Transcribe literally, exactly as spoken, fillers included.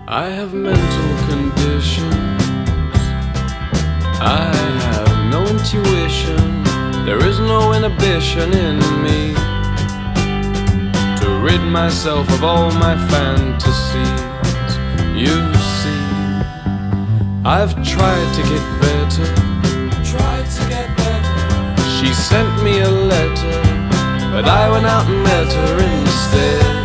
I have mental conditions, I have no intuition, there is no inhibition in me to rid myself of all my fantasies. You see, I've tried to get better, Tried to get better. she sent me a letter, but I went out and met her instead.